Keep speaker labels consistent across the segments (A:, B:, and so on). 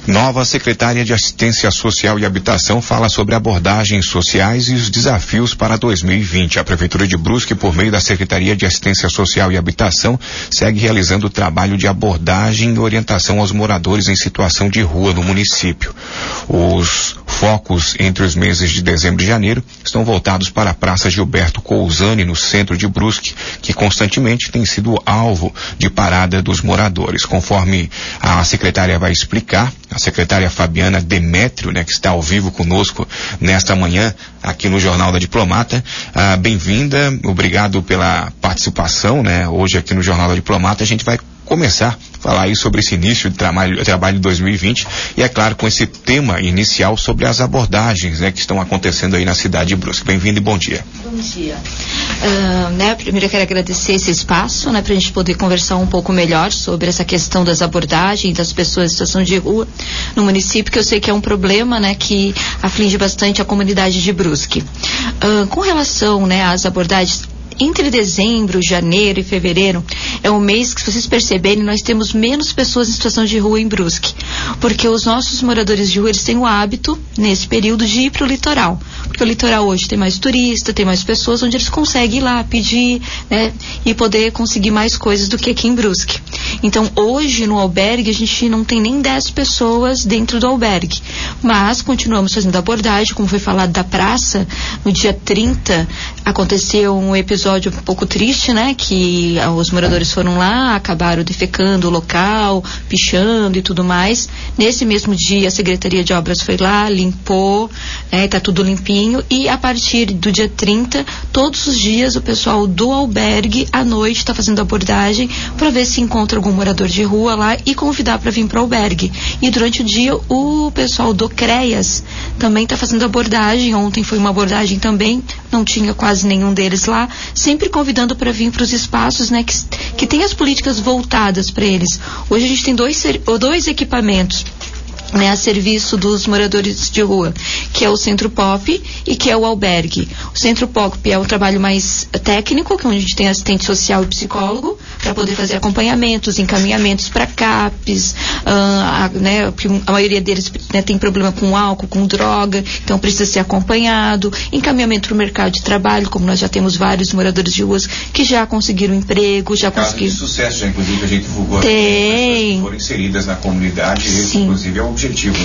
A: Nova secretária de Assistência Social e Habitação fala sobre abordagens sociais e os desafios para 2020. A Prefeitura de Brusque, por meio da Secretaria de Assistência Social e Habitação, segue realizando o trabalho de abordagem e orientação aos moradores em situação de rua no município. Os focos entre os meses de dezembro e janeiro estão voltados para a Praça Gilberto Cousani, no centro de Brusque, que constantemente tem sido alvo de parada dos moradores. Conforme a secretária vai explicar, a secretária Fabiana Demétrio, que está ao vivo conosco nesta manhã aqui no Jornal da Diplomata. Bem-vinda, obrigado pela participação, hoje aqui no Jornal da Diplomata. A gente vai começar a falar aí sobre esse início de trabalho de 2020 e, é claro, com esse tema inicial sobre as abordagens, que estão acontecendo aí na cidade de Brusque. Bem-vindo e bom dia.
B: Bom dia. Primeiro eu quero agradecer esse espaço, para a gente poder conversar um pouco melhor sobre essa questão das abordagens das pessoas em situação de rua no município, que eu sei que é um problema, que aflige bastante a comunidade de Brusque. Com relação, às abordagens, entre dezembro, janeiro e fevereiro é um mês que, se vocês perceberem, nós temos menos pessoas em situação de rua em Brusque, porque os nossos moradores de rua, eles têm o hábito, nesse período, de ir para o litoral, porque o litoral hoje tem mais turista, tem mais pessoas, onde eles conseguem ir lá pedir, e poder conseguir mais coisas do que aqui em Brusque. Então, hoje, no albergue, a gente não tem nem 10 pessoas dentro do albergue, mas continuamos fazendo abordagem, como foi falado da praça. No dia 30, aconteceu um episódio um pouco triste, que os moradores foram lá, acabaram defecando o local, pichando e tudo mais. Nesse mesmo dia, a Secretaria de Obras foi lá, limpou, tá tudo limpinho, e a partir do dia 30, todos os dias, o pessoal do albergue, à noite, está fazendo abordagem para ver se encontra algum morador de rua lá e convidar para vir para o albergue. E durante o dia, o pessoal do CREAS também está fazendo abordagem. Ontem foi uma abordagem também, não tinha quase nenhum deles lá, sempre convidando para vir para os espaços, que tem as políticas voltadas para eles. Hoje a gente tem dois equipamentos, a serviço dos moradores de rua, que é o Centro Pop e que é o albergue. O Centro Pop é o trabalho mais técnico, que é onde a gente tem assistente social e psicólogo, para poder fazer acompanhamentos, encaminhamentos para CAPs, a maioria deles tem problema com álcool, com droga, então precisa ser acompanhado, encaminhamento para o mercado de trabalho, como nós já temos vários moradores de ruas que já conseguiram emprego, já conseguiram...
A: de sucesso, inclusive, que a gente divulgou
B: tem...
A: que foram inseridas na comunidade.
B: Sim.
A: Esse, inclusive, é o objetivo,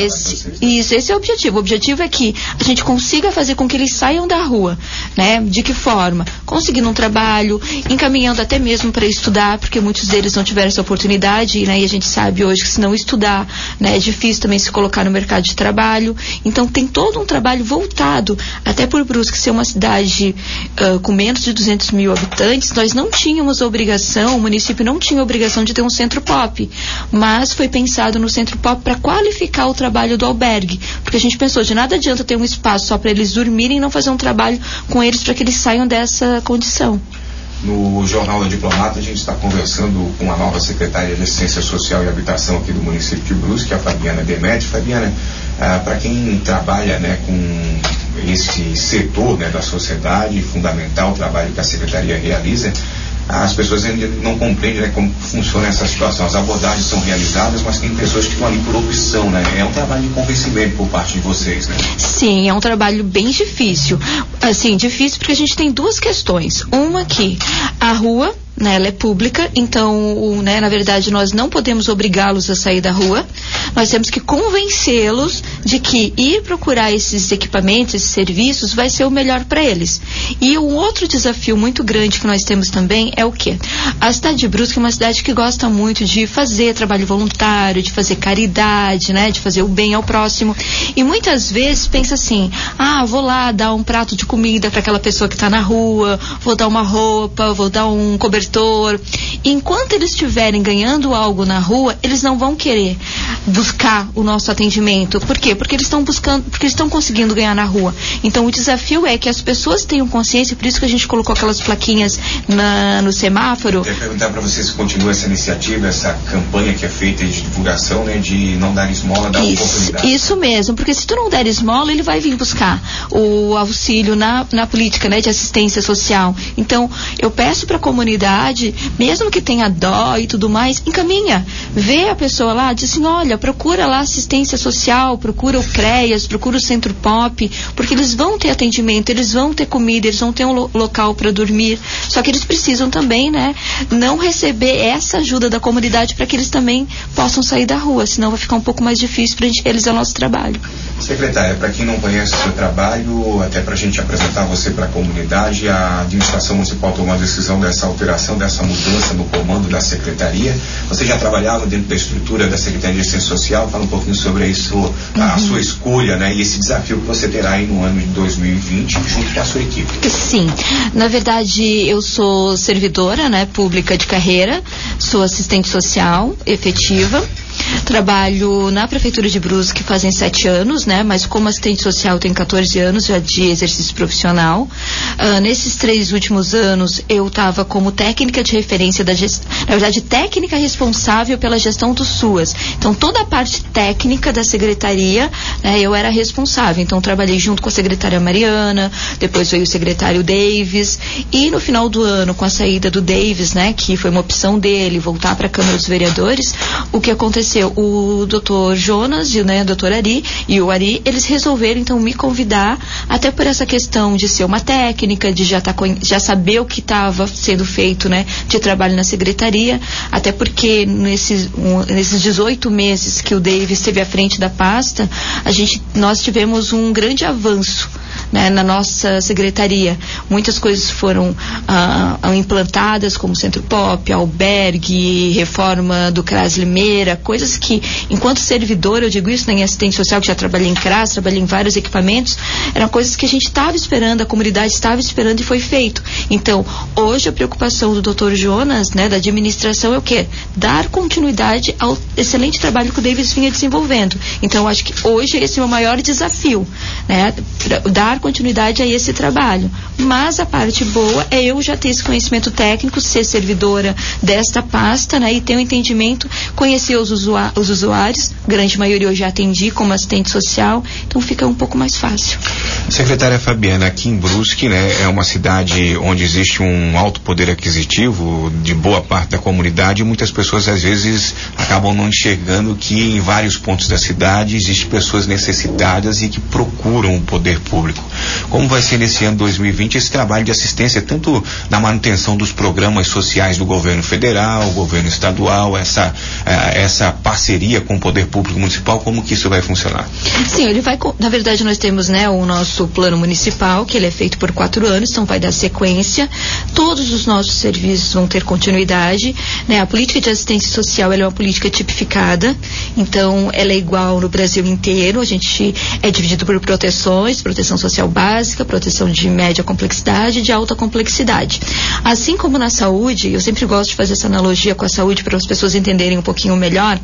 B: esse é o objetivo. O objetivo é que a gente consiga fazer com que eles saiam da rua, de que forma? Conseguindo um trabalho, encaminhando até mesmo para estudar, porque muitos deles não tiveram essa oportunidade, e a gente sabe hoje que, se não estudar, é difícil também se colocar no mercado de trabalho. Então tem todo um trabalho voltado, até por Brusque ser uma cidade com menos de 200 mil habitantes, nós não tínhamos obrigação, o município não tinha obrigação de ter um Centro Pop, mas foi pensado no Centro Pop para qualificar o trabalho do albergue, porque a gente pensou, de nada adianta ter um espaço só para eles dormirem e não fazer um trabalho com eles para que eles saiam dessa condição.
A: No Jornal da Diplomata, a gente está conversando com a nova secretária de Assistência Social e Habitação aqui do município de Brusque, a Fabiana Demétrio. Fabiana, para quem trabalha com esse setor da sociedade, fundamental o trabalho que a secretaria realiza, as pessoas ainda não compreendem como funciona essa situação. As abordagens são realizadas, mas tem pessoas que estão ali por opção, É um trabalho de convencimento por parte de vocês,
B: Sim, é um trabalho bem difícil. Difícil porque a gente tem duas questões. Uma que a rua, ela é pública, então, na verdade, nós não podemos obrigá-los a sair da rua. Nós temos que convencê-los de que ir procurar esses equipamentos, esses serviços, vai ser o melhor para eles. E um outro desafio muito grande que nós temos também é o quê? A cidade de Brusque é uma cidade que gosta muito de fazer trabalho voluntário, de fazer caridade, de fazer o bem ao próximo. E muitas vezes pensa assim, vou lá dar um prato de comida para aquela pessoa que está na rua, vou dar uma roupa, vou dar um cobertor. Enquanto eles estiverem ganhando algo na rua, eles não vão querer buscar o nosso atendimento. Por quê? Porque eles estão buscando, porque eles estão conseguindo ganhar na rua. Então o desafio é que as pessoas tenham consciência, por isso que a gente colocou aquelas plaquinhas no semáforo.
A: Eu queria perguntar para você se continua essa iniciativa, essa campanha que é feita de divulgação, de não dar esmola, dar oportunidade.
B: Isso mesmo, porque se tu não der esmola, ele vai vir buscar o auxílio na política, de assistência social. Então, eu peço para a comunidade comunidade, mesmo que tenha dó e tudo mais, encaminha. Vê a pessoa lá, diz assim, olha, procura lá assistência social, procura o CREAS, procura o Centro Pop, porque eles vão ter atendimento, eles vão ter comida, eles vão ter um local para dormir. Só que eles precisam também, né, não receber essa ajuda da comunidade para que eles também possam sair da rua, senão vai ficar um pouco mais difícil para a gente realizar o nosso trabalho.
A: Secretária, para quem não conhece o seu trabalho, até para a gente apresentar você para a comunidade, a administração municipal tomou a decisão dessa alteração, dessa mudança no comando da secretaria. Você já trabalhava dentro da estrutura da Secretaria de Assistência Social? Fala um pouquinho sobre isso, a sua escolha, né, e esse desafio que você terá aí no ano de 2020 junto com a sua equipe.
B: Sim, na verdade eu sou servidora, né, pública de carreira, sou assistente social efetiva. Trabalho na Prefeitura de Brusque fazem 7 anos, né? Mas como assistente social tenho 14 anos já de exercício profissional. Nesses 3 últimos anos eu estava como técnica de referência da gestão, na verdade técnica responsável pela gestão do SUAS. Então toda a parte técnica da secretaria, né, eu era responsável. Então trabalhei junto com a secretária Mariana, depois veio o secretário Davis, e no final do ano, com a saída do Davis, né, que foi uma opção dele voltar para a Câmara dos Vereadores, o que aconteceu? O doutor Jonas e o doutor Ari, eles resolveram então me convidar, até por essa questão de ser uma técnica, de já saber o que estava sendo feito, né, de trabalho na secretaria, até porque nesses 18 meses que o Davis esteve à frente da pasta, nós tivemos um grande avanço, né, na nossa secretaria. Muitas coisas foram implantadas, como Centro Pop, albergue, reforma do CRAS Limeira, coisas que, enquanto servidora, eu digo isso, nem assistente social, que já trabalhei em CRAS, trabalhei em vários equipamentos, eram coisas que a gente estava esperando, a comunidade estava esperando e foi feito. Então, hoje a preocupação do Dr. Jonas, né, da administração, é o quê? Dar continuidade ao excelente trabalho que o Davis vinha desenvolvendo. Então, eu acho que hoje esse é o maior desafio, né, dar continuidade a esse trabalho. Mas a parte boa é eu já ter esse conhecimento técnico, ser servidora desta pasta, né, e ter um entendimento, conhecer os usuários, grande maioria eu já atendi como assistente social, então fica um pouco mais fácil.
A: Secretária Fabiana, aqui em Brusque, né, é uma cidade onde existe um alto poder aquisitivo de boa parte da comunidade, e muitas pessoas às vezes acabam não enxergando que em vários pontos da cidade existem pessoas necessitadas e que procuram o poder público. Como vai ser nesse ano 2020 esse trabalho de assistência, tanto na manutenção dos programas sociais do governo federal, governo estadual, essa parceria com o poder público municipal, como que isso vai funcionar?
B: Sim, na verdade nós temos, né, o nosso plano municipal, que ele é feito por 4 anos, então vai dar sequência, todos os nossos serviços vão ter continuidade, né, a política de assistência social, ela é uma política tipificada, então ela é igual no Brasil inteiro, a gente é dividido por proteções, proteção social básica, proteção de média complexidade e de alta complexidade. Assim como na saúde, eu sempre gosto de fazer essa analogia com a saúde para as pessoas entenderem um pouquinho melhor,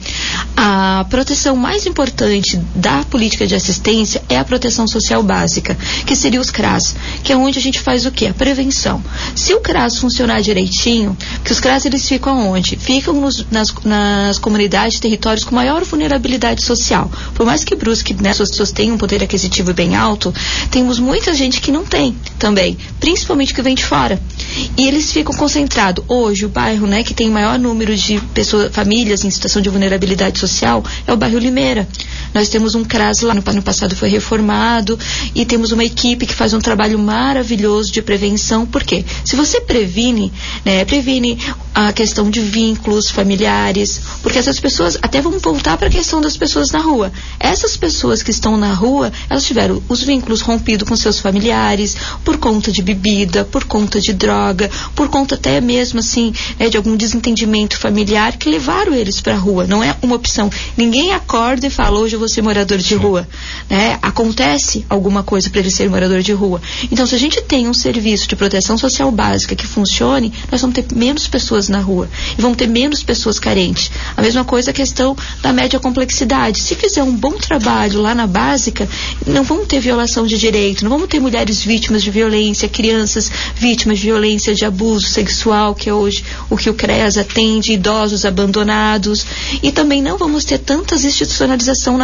B: a proteção mais importante da política de assistência é a proteção social básica, que seria os CRAS, que é onde a gente faz o quê? A prevenção. Se o CRAS funcionar direitinho, que os CRAS eles ficam onde? Ficam nas comunidades, territórios com maior vulnerabilidade social. Por mais que Brusque, né, as pessoas tenham um poder aquisitivo bem alto, temos muita gente que não tem também, principalmente que vem de fora. E eles ficam concentrados. Hoje, o bairro, né, que tem maior número de pessoas, famílias em situação de vulnerabilidade social é o bairro Limeira. Nós temos um CRAS lá, no ano passado foi reformado, e temos uma equipe que faz um trabalho maravilhoso de prevenção. Por quê? Se você previne, né, previne a questão de vínculos familiares, porque essas pessoas, até vamos voltar para a questão das pessoas na rua. Essas pessoas que estão na rua, elas tiveram os vínculos rompidos com seus familiares, por conta de bebida, por conta de droga, por conta até mesmo assim, né, de algum desentendimento familiar que levaram eles para a rua. Não é uma opção. Ninguém acorda e fala, hoje eu vou ser morador de rua, né? Acontece alguma coisa para ele ser morador de rua. Então, se a gente tem um serviço de proteção social básica que funcione, nós vamos ter menos pessoas na rua e vamos ter menos pessoas carentes. A mesma coisa a questão da média complexidade. Se fizer um bom trabalho lá na básica, não vamos ter violação de direito, não vamos ter mulheres vítimas de violência, crianças vítimas de violência, de abuso sexual, que é hoje o que o CREAS atende, idosos abandonados, e também não vamos ter tantas institucionalização na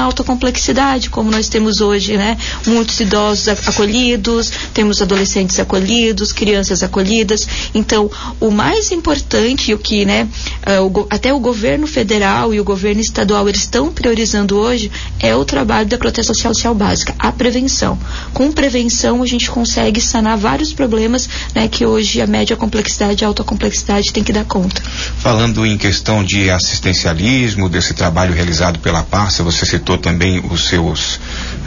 B: alta complexidade, como nós temos hoje, né? Muitos idosos acolhidos, temos adolescentes acolhidos, crianças acolhidas. Então, o mais importante, o que, né, até o governo federal e o governo estadual eles estão priorizando hoje é o trabalho da proteção social básica, a prevenção. Com prevenção a gente consegue sanar vários problemas, né, que hoje a média complexidade e a alta complexidade tem que dar conta.
A: Falando em questão de assistencialismo, desse trabalho realizado pela pasta, você citou também os seus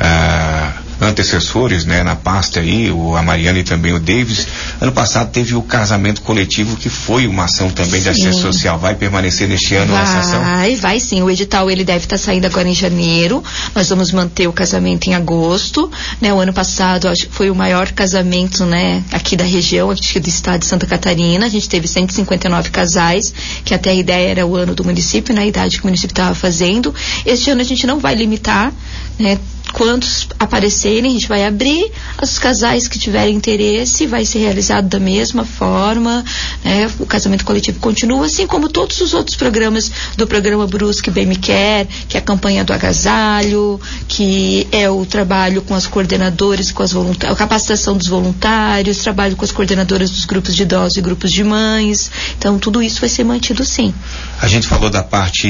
A: antecessores, né, na pasta aí, a Mariana e também o Davis. Ano passado teve o casamento coletivo, que foi uma ação também da assistência social. Vai permanecer neste ano essa ação?
B: Vai sim. O edital ele deve estar saindo agora em janeiro. Nós vamos manter o casamento em agosto, né? O ano passado acho que foi o maior casamento, né, aqui da região, aqui do estado de Santa Catarina. A gente teve 159 casais, que até a ideia era o ano do município, na idade que o município estava fazendo. Este ano a gente não vai limitar, né, quantos aparecerem, a gente vai abrir. Os casais que tiverem interesse vai ser realizado da mesma forma, né? O casamento coletivo continua, assim como todos os outros programas do programa Brusque Bem Me Quer, que é a campanha do agasalho, que é o trabalho com as coordenadoras, com a capacitação dos voluntários, trabalho com as coordenadoras dos grupos de idosos e grupos de mães. Então tudo isso vai ser mantido, sim.
A: A gente falou da parte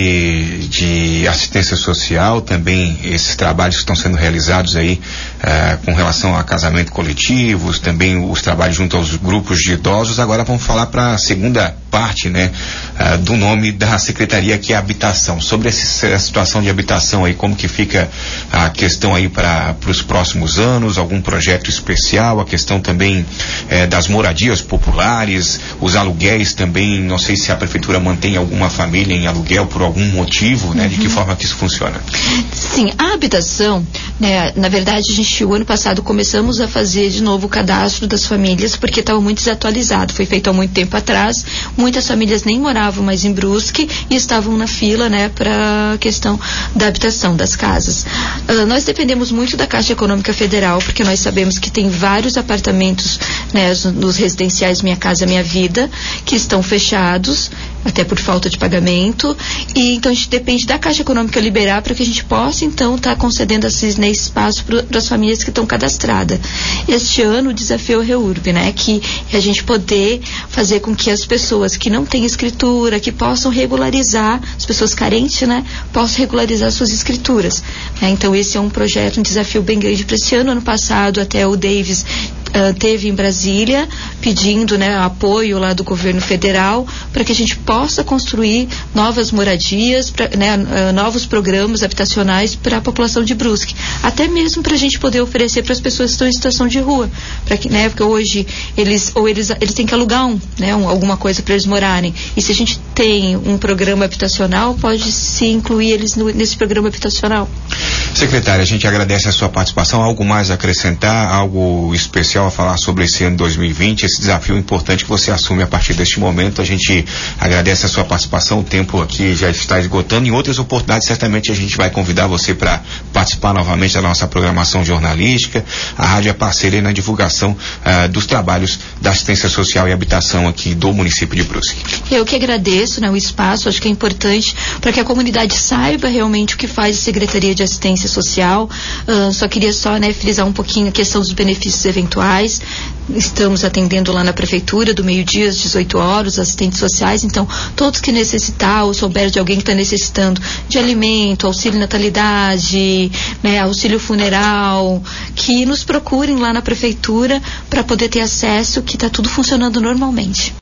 A: de assistência social, também esses trabalhos que estão sendo realizados aí com relação a casamento coletivos, também os trabalhos junto aos grupos de idosos. Agora vamos falar para a segunda parte, né, do nome da secretaria, que é a habitação. Sobre a situação de habitação aí, como que fica a questão aí para os próximos anos, algum projeto especial, a questão também das moradias populares, os aluguéis também, não sei se a prefeitura mantém alguma família em aluguel por algum motivo, né? De que forma que isso funciona?
B: Sim, a habitação, né, na verdade o ano passado começamos a fazer de novo o cadastro das famílias, porque estava muito desatualizado, foi feito há muito tempo atrás, muitas famílias nem moravam mais em Brusque e estavam na fila, né, para a questão da habitação das casas. Nós dependemos muito da Caixa Econômica Federal, porque nós sabemos que tem vários apartamentos, né, nos residenciais Minha Casa Minha Vida, que estão fechados, até por falta de pagamento, e então a gente depende da Caixa Econômica liberar para que a gente possa então estar concedendo esse espaço para as famílias que estão cadastradas. Este ano o desafio é o REURB, né, que é a gente poder fazer com que as pessoas que não têm escritura, que possam regularizar, as pessoas carentes, né, possam regularizar suas escrituras, né? Então esse é um projeto, um desafio bem grande para esse ano. Ano passado até o Davis teve em Brasília pedindo, né, apoio lá do governo federal para que a gente possa construir novas moradias, novos programas habitacionais para a população de Brusque, até mesmo para a gente poder oferecer para as pessoas que estão em situação de rua, para que, né, porque hoje eles têm que alugar alguma coisa para eles morarem, e se a gente tem um programa habitacional, pode se incluir eles nesse programa habitacional.
A: Secretária, a gente agradece a sua participação. Algo mais a acrescentar, algo especial a falar sobre esse ano 2020, esse desafio importante que você assume a partir deste momento? A gente agradece a sua participação. O tempo aqui já está esgotando. Em outras oportunidades, certamente a gente vai convidar você para participar novamente da nossa programação jornalística. A rádio é parceira na divulgação dos trabalhos da assistência social e habitação aqui do município de Brusque.
B: Eu que agradeço, né, o espaço. Acho que é importante para que a comunidade saiba realmente o que faz a Secretaria de Assistência Social. Só queria frisar um pouquinho a questão dos benefícios eventuais. Estamos atendendo lá na prefeitura do meio-dia às 18 horas, assistentes sociais. Então, todos que necessitar ou souber de alguém que está necessitando de alimento, auxílio natalidade, né, auxílio funeral, que nos procurem lá na prefeitura para poder ter acesso, que está tudo funcionando normalmente.